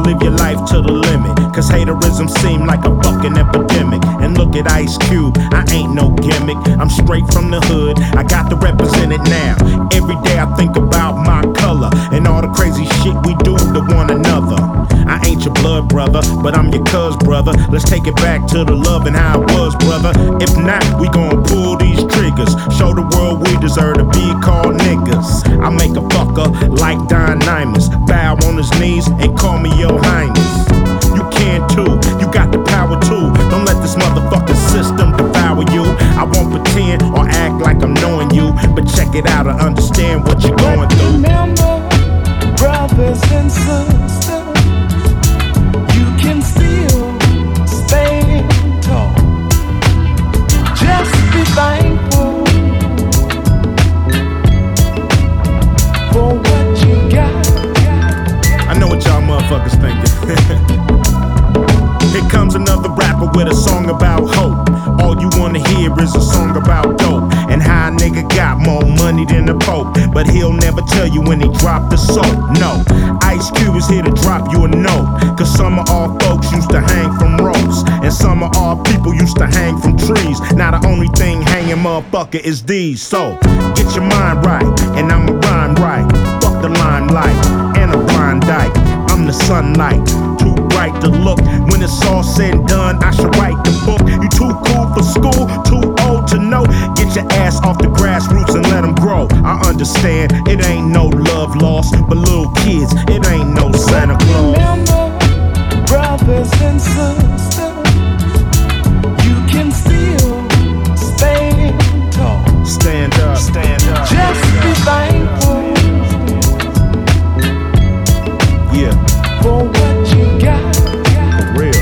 live your life to the limit, cause haterism seem like a fucking epidemic. And look at Ice Cube, I ain't no gimmick, I'm straight from the hood, I got to represent it now. Every day I think about my color and all the crazy shit we do to one another. I ain't your blood brother, but I'm your cuz brother. Let's take it back to the love and how it was, brother. If not, we gon' pull these triggers, show the world we deserve to be called niggas. I make a fucker like Don Nymus bow on his knees and call me your highness. You can too, you got the power too. Don't let this motherfucking system devour you. I won't pretend or act like I'm knowing you, but check it out and understand what you're going through. Remember, brothers and sisters, you can still stand tall. Just be thankful for what you got. I know what y'all motherfuckers thinking. Here comes another rapper with a song about hope. All you wanna hear is a song about dope and how a nigga got more money than the Pope, but he'll never tell you when he dropped the soap. No, Ice Cube is here to drop you a note, cause some of our folks used to hang from ropes, and some of our people used to hang from trees. Now the only thing hanging, motherfucker, is these. So get your mind right, and I'ma rhyme right. Fuck the limelight and a blind dyke. I'm the sunlight, too bright to look. When it's all said and done, I should write the book. You too cool for school, too old to know. Get your ass off the grassroots and let them grow. I understand, it ain't no love lost, but little kids, it ain't no Santa Claus. Remember, brothers and sisters, you can still stand tall. Stand up, stand up. Just be thankful, yeah, for what you got. for real.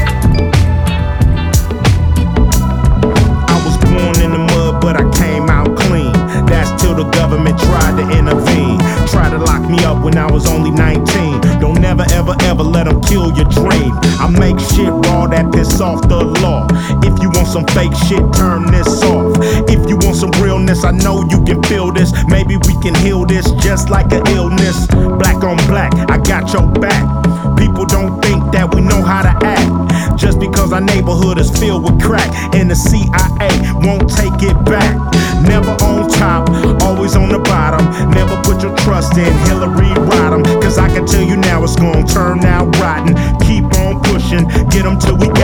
I was born in the mud, but I came out clean. That's till the government tried to intervene. Tried to lock me up when I was only 19. Don't never ever ever let them kill your dream. I make shit raw that piss off the law. If you want some fake shit, turn this off. If you want some realness, I know you can feel this. Maybe we can heal this just like an illness. Black on black, I got your back. People don't think that we know how to act, just because our neighborhood is filled with crack, and the CIA won't take it back. Never on top, always on the bottom. Never put your trust in Hillary Rodham, cause I can tell you now it's gonna turn out rotten. Keep on pushing, get them till we got